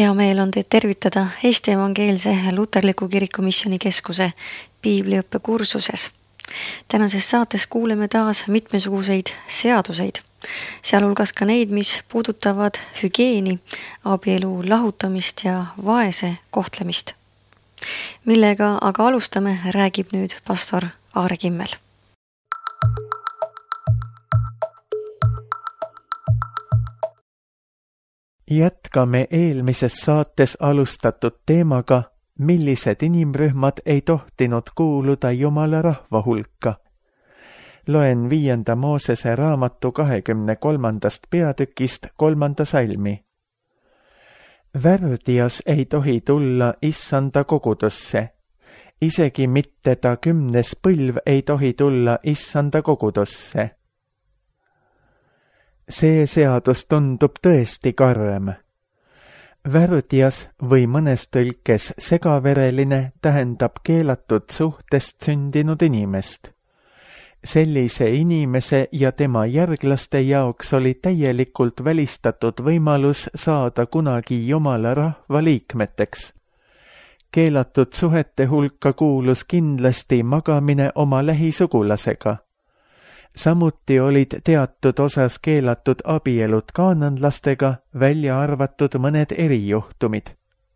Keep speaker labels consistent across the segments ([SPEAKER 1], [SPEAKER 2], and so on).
[SPEAKER 1] Hea meel on teid tervitada Eesti Evangeelse Luterliku Kirikumisjoni Keskuse piibliõppekursuses. Tänases saates kuuleme taas mitmesuguseid seaduseid, sealhulgas ka neid, mis puudutavad hügieeni, abielu lahutamist ja vaese kohtlemist. Millega aga alustame, räägib nüüd pastor Aare Kimmel.
[SPEAKER 2] Jätkame eelmises saates alustatud teemaga, millised inimrühmad ei tohtinud kuuluda Jumala rahva hulka. Loen 5. Moosese raamatu 23. peatükist 3. salmi. Värdjas ei tohi tulla issanda kogudusse. Isegi mitte ta 10. põlv ei tohi tulla issanda kogudusse. See seadus tundub tõesti karm. Värdjas või mõnes tõlkes segavereline tähendab keelatud suhtest sündinud inimest. Sellise inimese ja tema järglaste jaoks oli täielikult välistatud võimalus saada kunagi Jumala rahva liikmeteks. Keelatud suhete hulka kuulus kindlasti magamine oma lähisugulasega. Samuti olid teatud osas keelatud abielud kaananlastega, välja arvatud mõned erijuhtumid.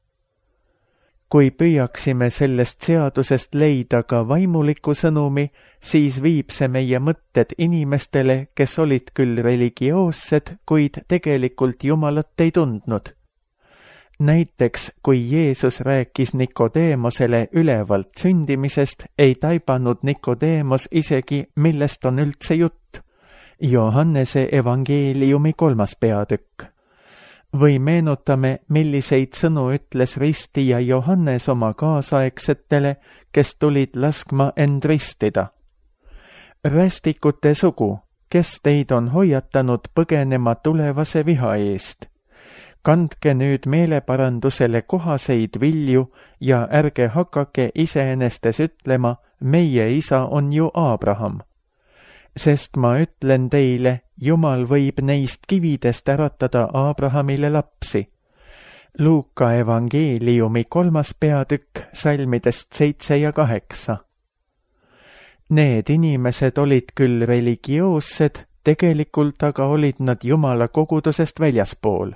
[SPEAKER 2] Kui püüaksime sellest seadusest leida ka vaimuliku sõnumi, siis viib see meie mõtted inimestele, kes olid küll religioossed, kuid tegelikult Jumalat ei tundnud. Näiteks, kui Jeesus rääkis Nikodeemosele ülevalt sündimisest, ei taibanud Nikodeemos isegi, millest on üldse jutt. Johannese evangeeliumi 3. peatükk. Või meenutame, milliseid sõnu ütles ristija Johannes oma kaasaegsetele, kes tulid laskma end ristida. Rästikute sugu, kes teid on hoiatanud põgenema tulevase viha eest. Kandke nüüd meeleparandusele kohaseid vilju ja ärge hakake iseenestes ütlema, meie isa on ju Abraham. Sest ma ütlen teile, Jumal võib neist kividest äratada Abrahamile lapsi. Luuka evangeeliumi 3. peatükk salmidest 7 ja 8. Need inimesed olid küll religioossed, tegelikult aga olid nad Jumala kogudusest väljaspool.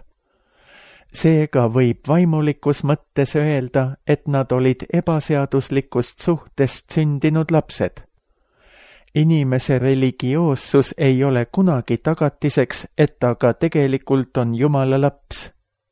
[SPEAKER 2] Seega võib vaimulikus mõttes öelda, et nad olid ebaseaduslikust suhtest sündinud lapsed. Inimese religioossus ei ole kunagi tagatiseks, et ta ka tegelikult on Jumala laps.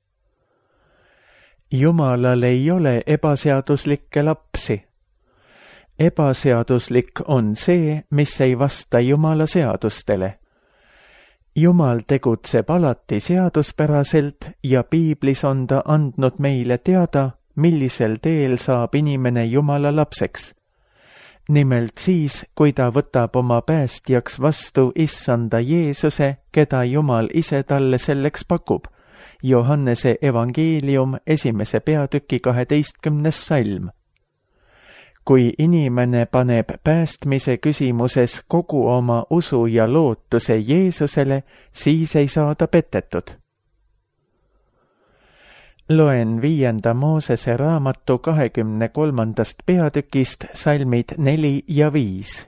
[SPEAKER 2] Jumalal ei ole ebaseaduslikke lapsi. Ebaseaduslik on see, mis ei vasta Jumala seadustele. Jumal tegutseb alati seaduspäraselt ja piiblis on ta andnud meile teada, millisel teel saab inimene Jumala lapseks. Nimelt siis, kui ta võtab oma päästjaks vastu issanda Jeesuse, keda Jumal ise talle selleks pakub. Johannese evangeelium 1. peatüki 12. salm. Kui inimene paneb päästmise küsimuses kogu oma usu ja lootuse Jeesusele, siis ei saa ta petetud. Loen 5. Moosese raamatu 23. peatükist salmid 4 ja 5.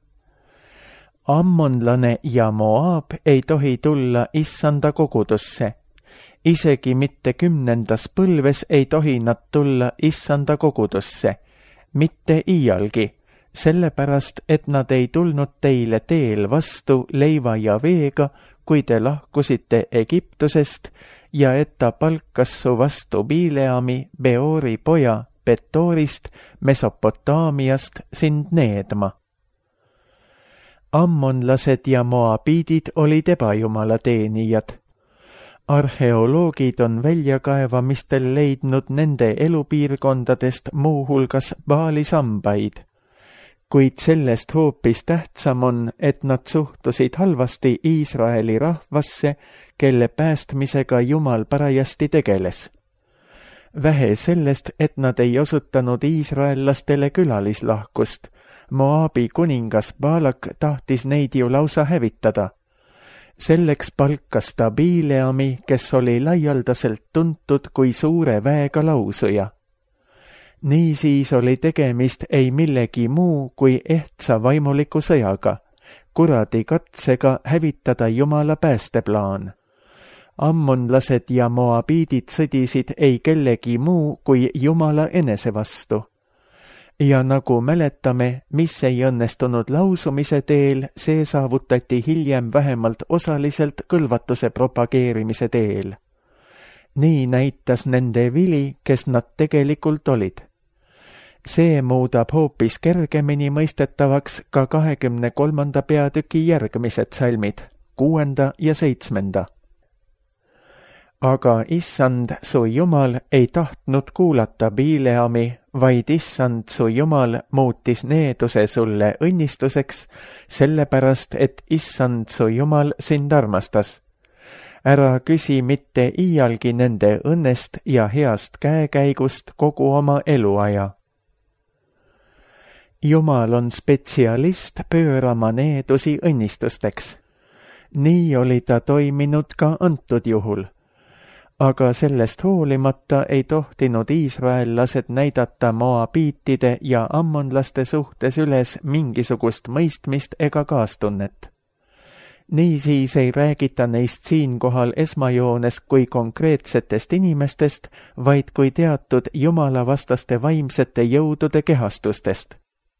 [SPEAKER 2] Ammonlane ja Moab ei tohi tulla issanda kogudusse. Isegi mitte 10. põlves ei tohi nad tulla issanda kogudusse. Mitte iialgi, sellepärast, et nad ei tulnud teile teel vastu leiva ja veega, kui te lahkusite Egiptusest, ja et ta palkas su vastu Bileami, Beori poja, Petorist, Mesopotaamiast sind needma. Ammonlased ja moabiidid olid ebajumala teenijad. Arheoloogid on väljakaevamistel leidnud nende elupiirkondadest muuhulgas Baali sambaid. Kuid sellest hoopis tähtsam on, et nad suhtusid halvasti Iisraeli rahvasse, kelle päästmisega Jumal parajasti tegeles. Vähe sellest, et nad ei osutanud iisraellastele külalislahkust. Moabi kuningas Baalak tahtis neid ju lausa hävitada. Selleks palkas ta Bileami, kes oli laialdaselt tuntud kui suure väega lausuja. Niisiis oli tegemist ei millegi muu kui ehtsa vaimuliku sõjaga, kuradi katsega hävitada Jumala päästeplaan. Ammonlased ja moabiidid sõdisid ei kellegi muu kui Jumala enese vastu. Ja nagu mäletame, mis ei õnnestunud lausumise teel, see saavutati hiljem vähemalt osaliselt kõlvatuse propageerimise teel. Nii näitas nende vili, kes nad tegelikult olid. See muudab hoopis kergemini mõistetavaks ka 23. peatüki järgmised salmid, 6. ja 7. Aga issand su Jumal ei tahtnud kuulata Bileami, vaid issand su Jumal muutis needuse sulle õnnistuseks, sellepärast et issand su Jumal sind armastas. Ära küsi mitte iialgi nende õnnest ja heast käekäigust kogu oma eluaja. Jumal on spetsialist pöörama needusi õnnistusteks. Nii oli ta toiminud ka antud juhul. Aga sellest hoolimata ei tohtinud iisraellased näidata moabiitide ja ammonlaste suhtes üles mingisugust mõistmist ega kaastunnet. Niisiis ei räägita neist siinkohal esmajoones kui konkreetsetest inimestest, vaid kui teatud jumalavastaste vaimsete jõudude kehastustest.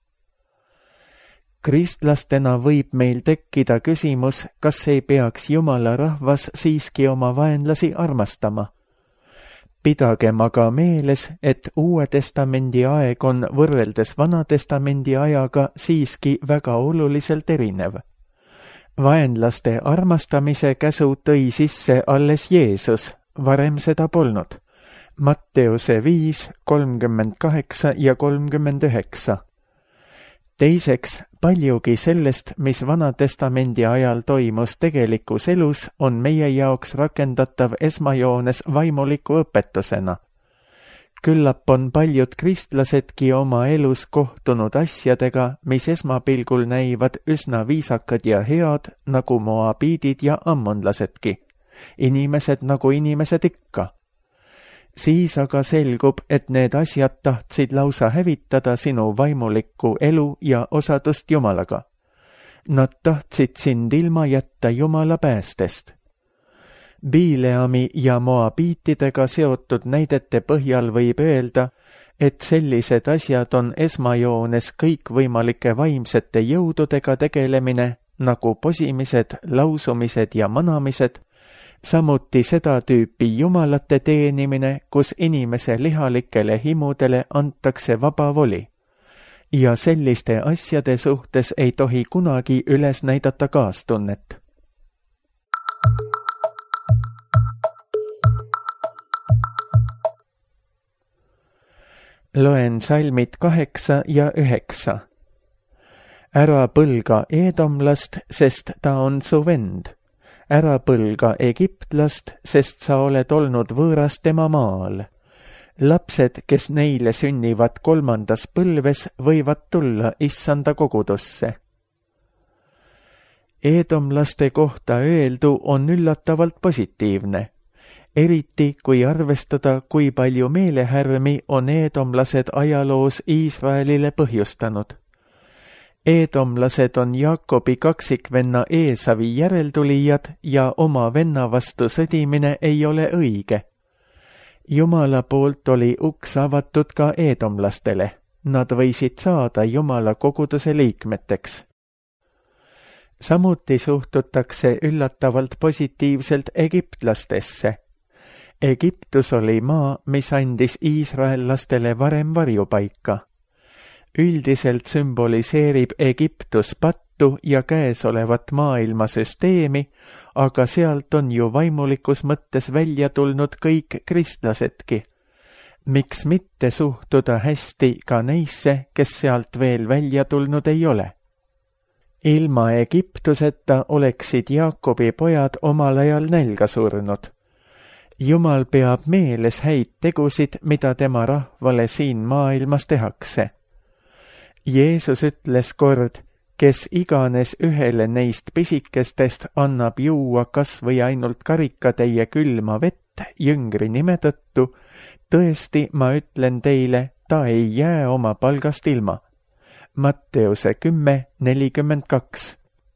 [SPEAKER 2] Kristlastena võib meil tekkida küsimus, kas ei peaks Jumala rahvas siiski oma vaenlasi armastama. Pidagem aga meeles, et Uue Testamendi aeg on võrreldes Vana Testamendi ajaga siiski väga oluliselt erinev. Vaenlaste armastamise käsu tõi sisse alles Jeesus, varem seda polnud. Matteuse 5, 38 ja 39. Teiseks, paljugi sellest, mis Vana Testamendi ajal toimus tegelikus elus, on meie jaoks rakendatav esmajoones vaimuliku õpetusena. Küllap on paljud kristlasedki oma elus kohtunud asjadega, mis esmapilgul näivad üsna viisakad ja head, nagu moabiidid ja ammonlasedki. Inimesed nagu inimesed ikka. Siis aga selgub, et need asjad tahtsid lausa hävitada sinu vaimulikku elu ja osadust Jumalaga. Nad tahtsid sind ilma jätta Jumala päästest. Bileami ja moabiitidega seotud näidete põhjal võib öelda, et sellised asjad on esmajoones kõikvõimalike vaimsete jõududega tegelemine, nagu posimised, lausumised ja manamised, samuti seda tüüpi jumalate teenimine, kus inimese lihalikele himudele antakse vaba voli. Ja selliste asjade suhtes ei tohi kunagi üles näidata kaastunnet. Loen salmid 8 ja 9. Ära põlga eedomlast, sest ta on su vend. Ära põlga egiptlast, sest sa oled olnud võõras tema maal. Lapsed, kes neile sünnivad 3. põlves, võivad tulla issanda kogudusse. Eedomlaste kohta öeldu on üllatavalt positiivne. Eriti kui arvestada, kui palju meelehärmi on eedomlased ajaloos Iisraelile põhjustanud. Eedomlased on Jaakobi kaksikvenna Eesavi järeltulijad ja oma venna vastu sõdimine ei ole õige. Jumala poolt oli uks avatud ka eedomlastele. Nad võisid saada Jumala koguduse liikmeteks. Samuti suhtutakse üllatavalt positiivselt egiptlastesse. Egiptus oli maa, mis andis iisraellastele varem varjupaika. Üldiselt sümboliseerib Egiptus pattu ja käesolevat maailmasüsteemi, aga sealt on ju vaimulikus mõttes välja tulnud kõik kristlasedki. Miks mitte suhtuda hästi ka neisse, kes sealt veel välja tulnud ei ole? Ilma Egiptuseta oleksid Jaakobi pojad omal ajal nälga surnud. Jumal peab meeles häid tegusid, mida tema rahvale siin maailmas tehakse. Jeesus ütles kord, kes iganes ühele neist pisikestest annab juua kas või ainult karikatäie külma vett jüngri nime tõttu, tõesti, ma ütlen teile, ta ei jää oma palgast ilma. Matteuse 10:42.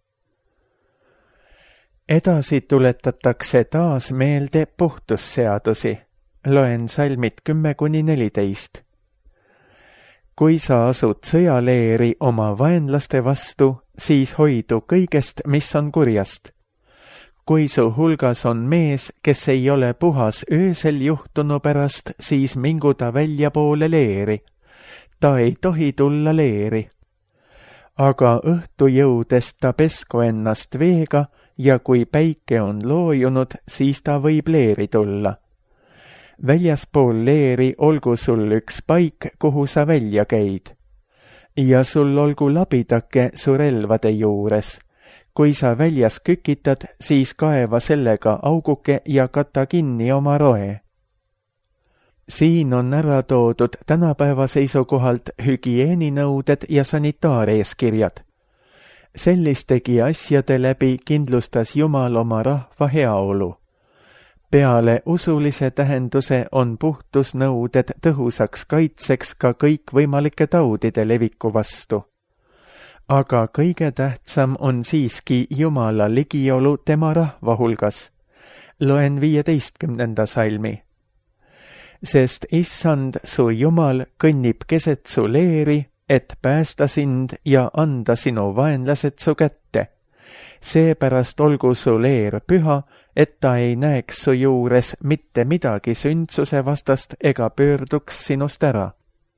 [SPEAKER 2] Edasi tuletatakse taas meelde puhtusseadusi. Loen salmid 10-14. Kui sa asud sõjaleeri oma vaenlaste vastu, siis hoidu kõigest, mis on kurjast. Kui su hulgas on mees, kes ei ole puhas öösel juhtunu pärast, siis mingu ta väljapoole leeri. Ta ei tohi tulla leeri. Aga õhtu jõudes ta pesku ennast veega ja kui päike on loojunud, siis ta võib leeri tulla. Väljaspool leeri olgu sul üks paik, kuhu sa välja käid. Ja sul olgu labidake su relvade juures. Kui sa väljas kükitad, siis kaeva sellega auguke ja kata kinni oma roe. Siin on ära toodud tänapäeva seisukohalt hügieeninõuded ja sanitaareeskirjad. Sellistegi asjade läbi kindlustas Jumal oma rahva heaolu. Peale usulise tähenduse on puhtusnõuded tõhusaks kaitseks ka kõikvõimalike taudide leviku vastu. Aga kõige tähtsam on siiski Jumala ligiolu tema rahva hulgas. Loen 15. salmi. Sest issand su Jumal kõnnib keset su leeri, et päästa sind ja anda sinu vaenlased su kätte. Seepärast olgu su leer püha, et ta ei näeks su juures mitte midagi sündsuse vastast ega pöörduks sinust ära.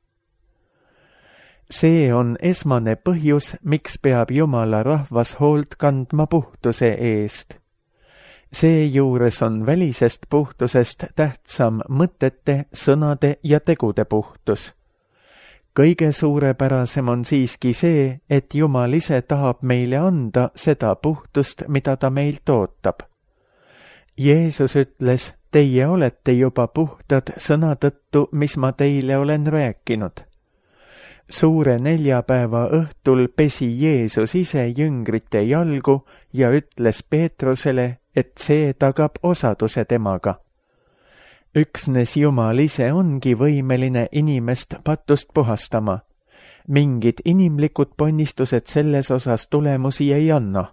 [SPEAKER 2] See on esmane põhjus, miks peab Jumala rahvas hoolt kandma puhtuse eest. Seejuures on välisest puhtusest tähtsam mõtete, sõnade ja tegude puhtus. Kõige suurepärasem on siiski see, et Jumal ise tahab meile anda seda puhtust, mida ta meilt ootab. Jeesus ütles, teie olete juba puhtad sõna tõttu, mis ma teile olen rääkinud. Suure neljapäeva õhtul pesi Jeesus ise jüngrite jalgu ja ütles Peetrusele, et see tagab osaduse temaga. Üksnes Jumal ise ongi võimeline inimest patust puhastama. Mingid inimlikud ponnistused selles osas tulemusi ei anna.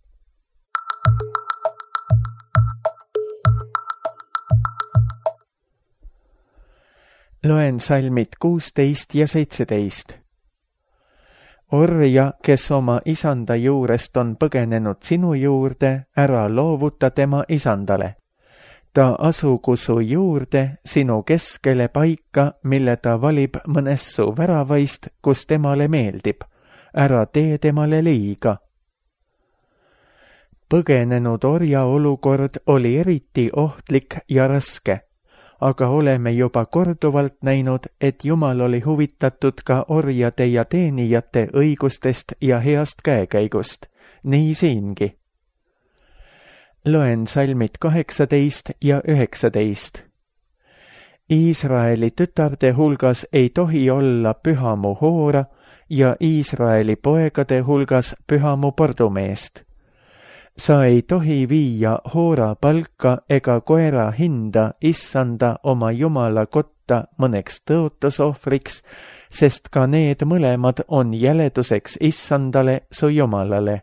[SPEAKER 2] Loen salmid 16 ja 17. Orja, kes oma isanda juurest on põgenenud sinu juurde, ära loovuta tema isandale. Ta asugu su juurde, sinu keskele paika, mille ta valib mõnes su väravaist, kus temale meeldib. Ära tee temale liiga. Põgenenud orja olukord oli eriti ohtlik ja raske. Aga oleme juba korduvalt näinud, et Jumal oli huvitatud ka orjade ja teenijate õigustest ja heast käekäigust. Nii siingi. Loen salmid 18 ja 19. Iisraeli tütarde hulgas ei tohi olla pühamu hoora ja Iisraeli poegade hulgas pühamu pordumeest. Sa ei tohi viia hoora palka ega koera hinda issanda oma Jumala kotta mõneks tõotusohvriks, sest ka need mõlemad on jäleduseks issandale su Jumalale.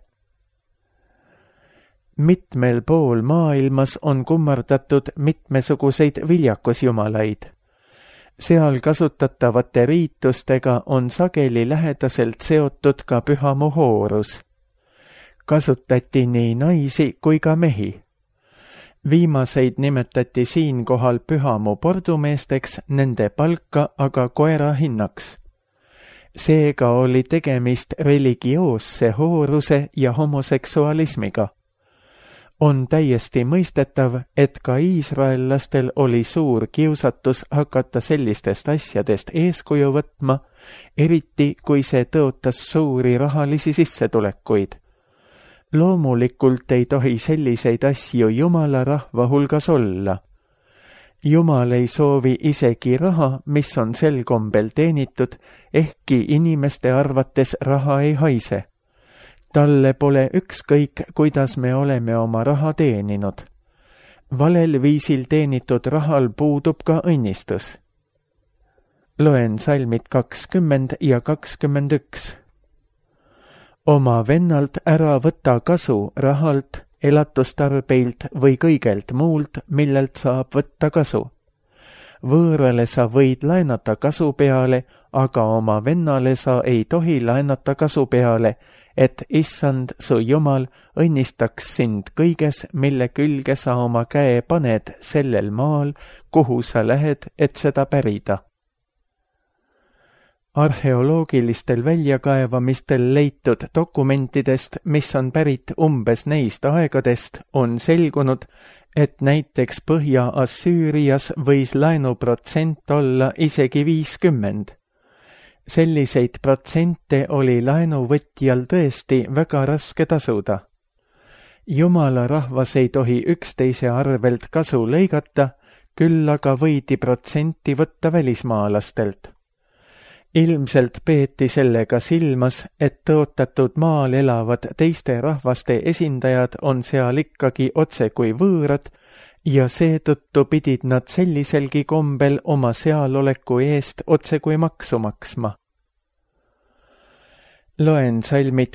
[SPEAKER 2] Mitmel pool maailmas on kummardatud mitmesuguseid viljakusjumalaid. Seal kasutatavate riitustega on sageli lähedaselt seotud ka pühamu hoorus. Kasutati nii naisi kui ka mehi. Viimaseid nimetati siinkohal pühamu pordumeesteks, nende palka aga koera hinnaks. Seega oli tegemist religioosse hooruse ja homoseksualismiga. On täiesti mõistetav, et ka iisraellastel oli suur kiusatus hakata sellistest asjadest eeskuju võtma, eriti kui see tõotas suuri rahalisi sissetulekuid. Loomulikult ei tohi selliseid asju Jumala rahva hulgas olla. Jumal ei soovi isegi raha, mis on sel kombel teenitud, ehkki inimeste arvates raha ei haise. Talle pole ükskõik, kuidas me oleme oma raha teeninud. Valel viisil teenitud rahal puudub ka õnnistus. Loen salmid 20 ja 21. Oma vennalt ära võta kasu rahalt, elatustarbeilt või kõigelt muult, millelt saab võtta kasu. Võõrale sa võid laenata kasu peale, aga oma vennale sa ei tohi laenata kasu peale, et Issand, su Jumal, õnnistaks sind kõiges, mille külge sa oma käe paned sellel maal, kuhu sa lähed, et seda pärida. Arheoloogilistel väljakaevamistel leitud dokumentidest, mis on pärit umbes neist aegadest, on selgunud, et näiteks Põhja-Assüürias võis laenuprotsent olla isegi 50. Selliseid protsente oli laenuvõtjal tõesti väga raske tasuda. Jumala rahvas ei tohi üksteise arvelt kasu lõigata, küll aga võidi protsenti võtta välismaalastelt. Ilmselt peeti sellega silmas, et tõotatud maal elavad teiste rahvaste esindajad on seal ikkagi otse kui võõrad ja seetõttu pidid nad selliselgi kombel oma sealoleku eest otse kui maksu maksma. Loen salmid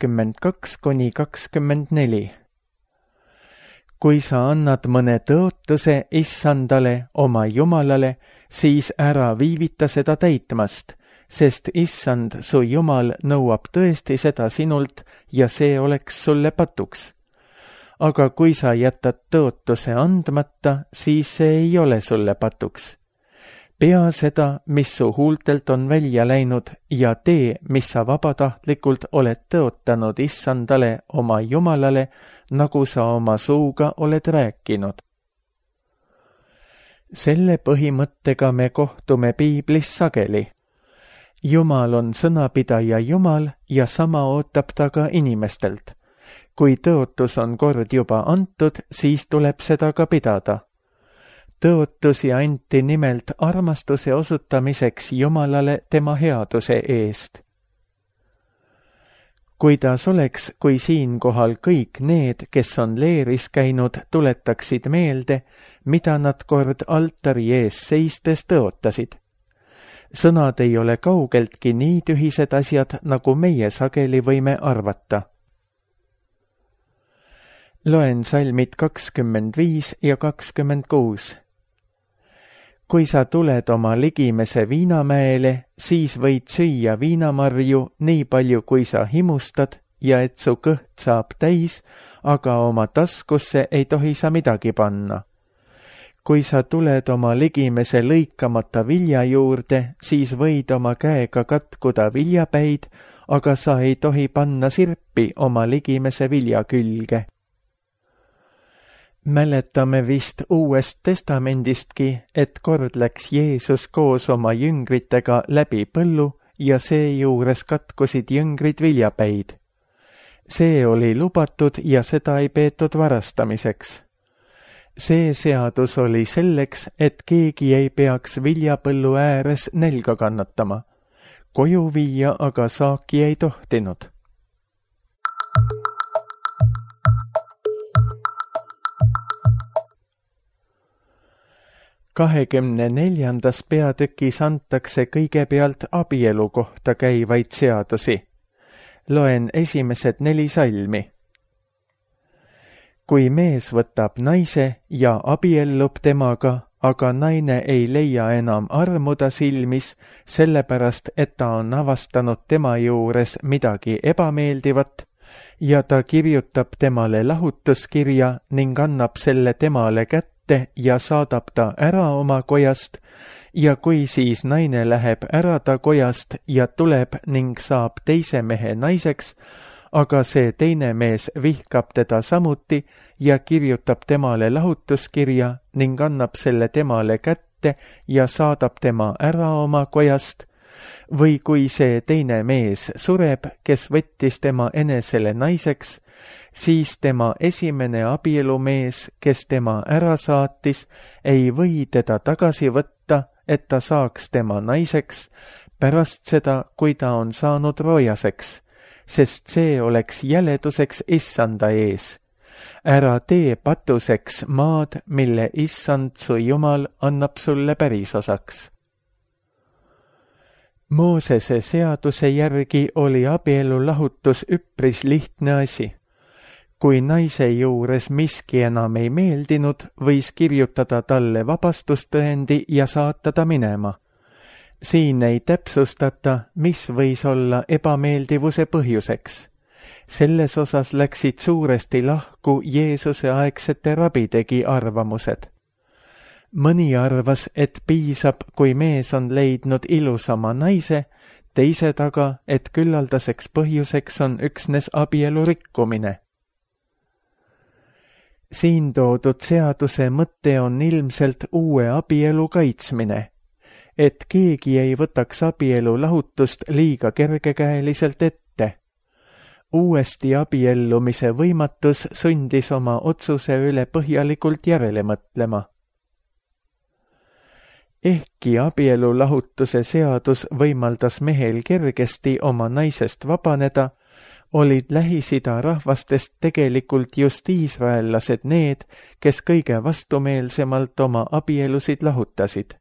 [SPEAKER 2] 22–24. Kui sa annad mõne tõotuse Issandale, oma Jumalale, siis ära viivita seda täitmast, sest Issand, su Jumal, nõuab tõesti seda sinult ja see oleks sulle patuks. Aga kui sa jätad tõotuse andmata, siis see ei ole sulle patuks. Pea seda, mis su huultelt on välja läinud ja tee, mis sa vabatahtlikult oled tõotanud Issandale, oma Jumalale, nagu sa oma suuga oled rääkinud. Selle põhimõttega me kohtume piiblis sageli. Jumal on sõnapidaja Jumal ja sama ootab ta ka inimestelt. Kui tõotus on kord juba antud, siis tuleb seda ka pidada. Tõotusi anti nimelt armastuse osutamiseks Jumalale tema headuse eest. Kuidas oleks, kui siinkohal kõik need, kes on leeris käinud, tuletaksid meelde, mida nad kord altari ees seistes tõotasid. Sõnad ei ole kaugeltki nii tühised asjad, nagu meie sageli võime arvata. Loen salmid 25 ja 26. Kui sa tuled oma ligimese viinamäele, siis võid süüa viinamarju nii palju, kui sa himustad ja et su kõht saab täis, aga oma taskusse ei tohi sa midagi panna. Kui sa tuled oma ligimese lõikamata vilja juurde, siis võid oma käega katkuda viljapäid, aga sa ei tohi panna sirpi oma ligimese vilja külge. Mäletame vist Uuest Testamendistki, et kord läks Jeesus koos oma jüngritega läbi põllu ja seejuures katkusid jüngrid viljapäid. See oli lubatud ja seda ei peetud varastamiseks. See seadus oli selleks, et keegi ei peaks viljapõllu ääres nälga kannatama. Koju viia aga saaki ei tohtinud. (24) peatükis antakse kõigepealt abielu kohta käivaid seadusi. Loen esimesed 4 salmi. Kui mees võtab naise ja abiellub temaga, aga naine ei leia enam armuda silmis, sellepärast, et ta on avastanud tema juures midagi ebameeldivat, ja ta kirjutab temale lahutuskirja ning annab selle temale kätte ja saadab ta ära oma kojast, ja kui siis naine läheb ära ta kojast ja tuleb ning saab teise mehe naiseks, aga see teine mees vihkab teda samuti ja kirjutab temale lahutuskirja ning annab selle temale kätte ja saadab tema ära oma kojast, või kui see teine mees sureb, kes võttis tema enesele naiseks, siis tema esimene abielumees, kes tema ära saatis, ei või teda tagasi võtta, et ta saaks tema naiseks pärast seda, kui ta on saanud roojaseks, sest see oleks jäleduseks issanda ees. Ära tee patuseks maad, mille issand su Jumal annab sulle pärisosaks. Moosese seaduse järgi oli abielulahutus üpris lihtne asi. Kui naise juures miski enam ei meeldinud, võis kirjutada talle vabastustõendi ja saata ta minema. Siin ei täpsustata, mis võis olla ebameeldivuse põhjuseks. Selles osas läksid suuresti lahku Jeesuse aegsete rabidegi arvamused. Mõni arvas, et piisab, kui mees on leidnud ilusama naise, teised aga, et küllaldaseks põhjuseks on üksnes abielu rikkumine. Siin toodud seaduse mõte on ilmselt uue abielu kaitsmine, et keegi ei võtaks abielu lahutust liiga kergekäeliselt ette. Uuesti abiellumise võimatus sundis oma otsuse üle põhjalikult järele mõtlema. Ehkki abielulahutuse seadus võimaldas mehel kergesti oma naisest vabaneda, olid Lähis-Ida rahvastest tegelikult just iisraellased need, kes kõige vastumeelsemalt oma abielusid lahutasid.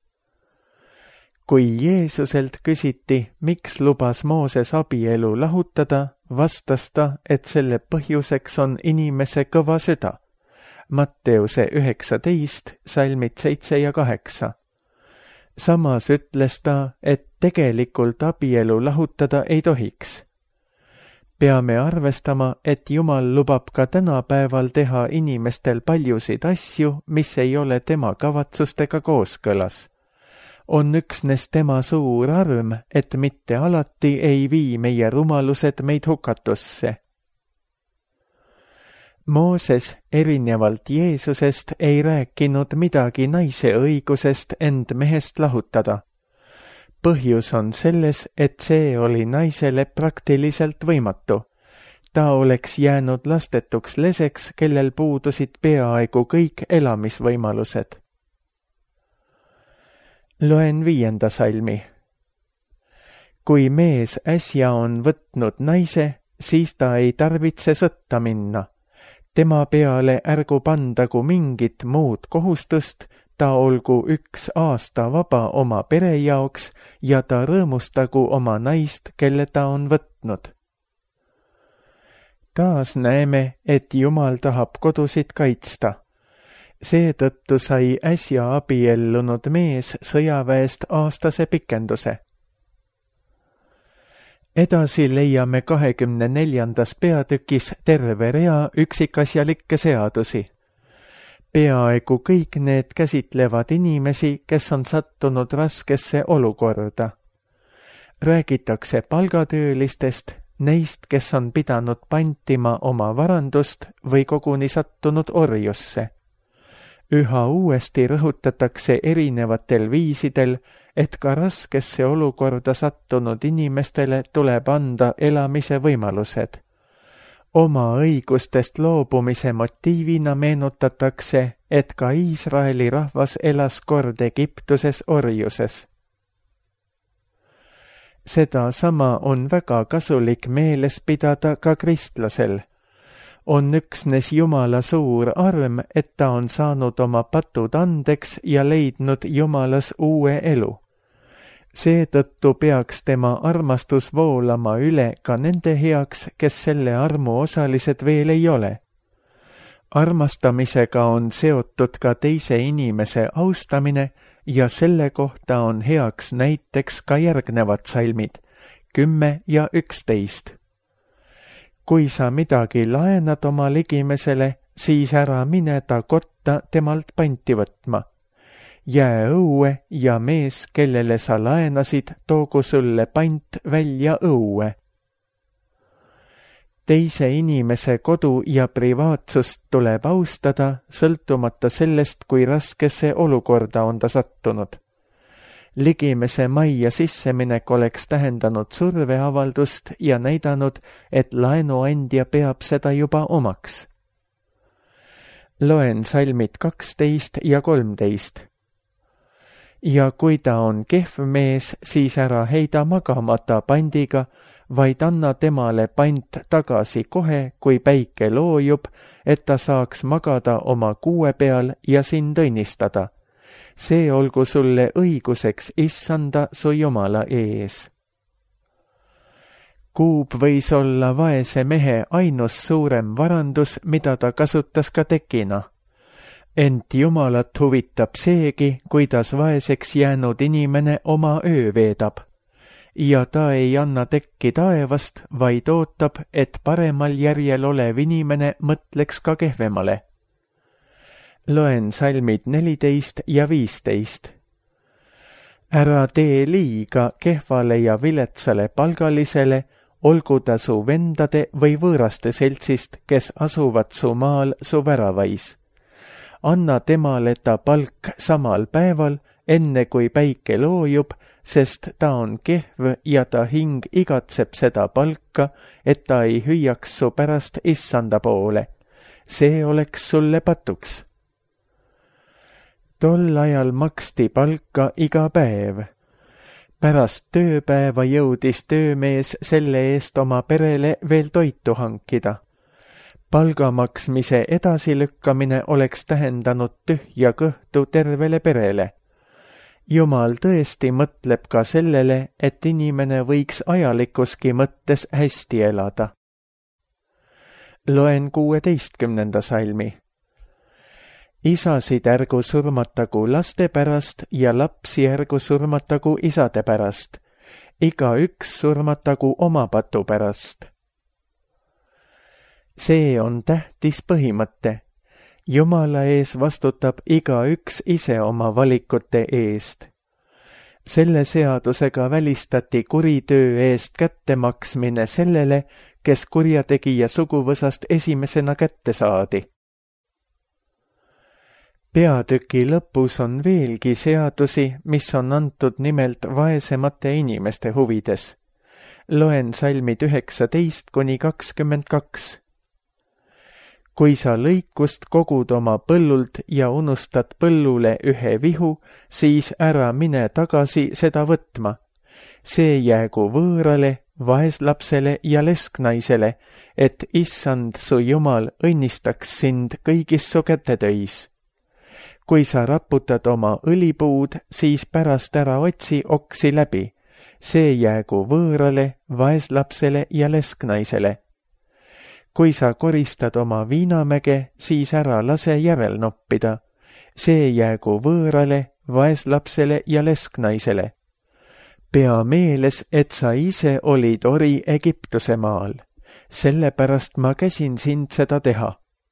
[SPEAKER 2] Kui Jeesuselt küsiti, miks lubas Mooses abielu lahutada, vastas ta, et selle põhjuseks on inimese kõva süda. Matteuse 19, salmid 7 ja 8. Samas ütles ta, et tegelikult abielu lahutada ei tohiks. Peame arvestama, et Jumal lubab ka tänapäeval teha inimestel paljusid asju, mis ei ole tema kavatsustega kooskõlas. On üksnes tema suur arm, et mitte alati ei vii meie rumalused meid hukatusse. Mooses erinevalt Jeesusest ei rääkinud midagi naise õigusest end mehest lahutada. Põhjus on selles, et see oli naisele praktiliselt võimatu. Ta oleks jäänud lastetuks leseks, kellel puudusid peaaegu kõik elamisvõimalused. Loen 5. salmi. Kui mees äsja on võtnud naise, siis ta ei tarvitse sõtta minna. Tema peale ärgu pandagu mingit muud kohustust, ta olgu 1 aasta vaba oma pere jaoks ja ta rõõmustagu oma naist, kelle ta on võtnud. Taas näeme, et Jumal tahab kodusid kaitsta. Seetõttu sai äsja abiellunud mees sõjaväest aastase pikenduse. Edasi leiame 24. peatükis terve rea üksikasjalikke seadusi. Peaaegu kõik need käsitlevad inimesi, kes on sattunud raskesse olukorda. Räägitakse palgatöölistest, neist, kes on pidanud pantima oma varandust või koguni sattunud orjusse. Üha uuesti rõhutatakse erinevatel viisidel, et ka raskesse olukorda sattunud inimestele tuleb anda elamise võimalused. Oma õigustest loobumise motiivina meenutatakse, et ka Iisraeli rahvas elas kord Egiptuses orjuses. Seda sama on väga kasulik meeles pidada ka kristlasel. On üksnes Jumala suur arm, et ta on saanud oma patud andeks ja leidnud Jumalas uue elu. Seetõttu peaks tema armastus voolama üle ka nende heaks, kes selle armu osalised veel ei ole. Armastamisega on seotud ka teise inimese austamine ja selle kohta on heaks näiteks ka järgnevad salmid 10 ja 11. Kui sa midagi laenad oma ligimesele, siis ära mine ta kotta temalt panti võtma. Jää õue ja mees, kellele sa laenasid, toogu sulle pant välja õue. Teise inimese kodu ja privaatsust tuleb austada, sõltumata sellest, kui raskesse olukorda on ta sattunud. Ligimese majja sisseminek oleks tähendanud surveavaldust ja näidanud, et laenuandja peab seda juba omaks. Loen salmid 12 ja 13. Ja kui ta on kehv mees, siis ära heida magamata pandiga, vaid anna temale pant tagasi kohe, kui päike loojub, et ta saaks magada oma kuue peal ja sind õnnistada. See olgu sulle õiguseks issanda su Jumala ees. Kuub võis olla vaese mehe ainus suurem varandus, mida ta kasutas ka tekina. Ent Jumalat huvitab seegi, kuidas vaeseks jäänud inimene oma öö veedab. Ja ta ei anna tekki taevast, vaid ootab, et paremal järjel olev inimene mõtleks ka kehvemale. Loen salmid 14 ja 15. Ära tee liiga kehvale ja viletsale palgalisele, olgu ta su vendade või võõraste seltsist, kes asuvad su maal su väravais. Anna temale ta palk samal päeval, enne kui päike loojub, sest ta on kehv ja ta hing igatseb seda palka, et ta ei hüüaks su pärast issanda poole. See oleks sulle patuks. Tol ajal maksti palka iga päev. Pärast tööpäeva jõudis töömees selle eest oma perele veel toitu hankida. Palga maksmise edasilükkamine oleks tähendanud tühja kõhtu tervele perele. Jumal tõesti mõtleb ka sellele, et inimene võiks ajalikuski mõttes hästi elada. Loen 16. salmi. Isasid ärgu surmatagu laste pärast ja lapsi ärgu surmatagu isade pärast. Igaüks surmatagu oma patu pärast. See on tähtis põhimõte. Jumala ees vastutab igaüks ise oma valikute eest. Selle seadusega välistati kuritöö eest kättemaksmine sellele, kes kurjategija suguvõsast esimesena kätte saadi. Peatüki lõpus on veelgi seadusi, mis on antud nimelt vaesemate inimeste huvides. Loen salmid 19–22. Kui sa lõikust kogud oma põllult ja unustad põllule ühe vihu, siis ära mine tagasi seda võtma. See jäägu võõrale, vaeslapsele ja lesknaisele, et issand su Jumal õnnistaks sind kõigis su kätetöis. Kui sa raputad oma õlipuud, siis pärast ära otsi oksi läbi. See jäägu võõrale, vaeslapsele ja lesknaisele. Kui sa koristad oma viinamäge, siis ära lase järel noppida. See jäägu võõrale, vaeslapsele ja lesknaisele. Pea meeles, et sa ise olid ori Egiptuse maal. Sellepärast ma käsin sind seda teha.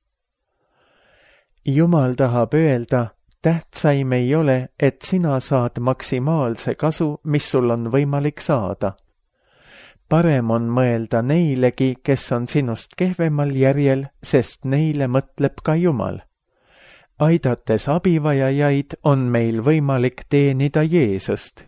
[SPEAKER 2] Jumal tahab öelda, tähtsaim ei ole, et sina saad maksimaalse kasu, mis sul on võimalik saada. Parem on mõelda neilegi, kes on sinust kehvemal järjel, sest neile mõtleb ka Jumal. Aidates abivajajaid on meil võimalik teenida Jeesust.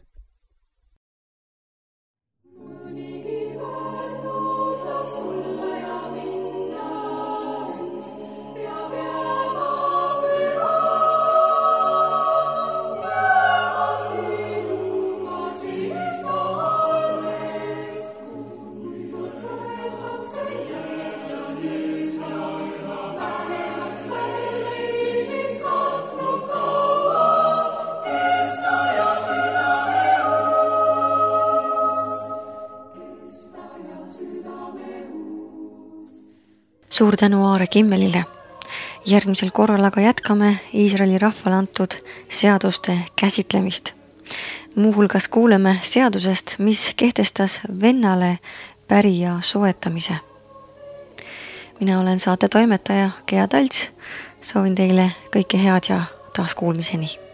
[SPEAKER 1] Suur tänu Aare Kimmelile. Järgmisel korral aga jätkame Iisraeli rahvale antud seaduste käsitlemist. Muuhulgas kuuleme seadusest, mis kehtestas vennale pärija soetamise. Mina olen saate toimetaja Gea Talts. Soovin teile kõike head ja taas kuulmiseni.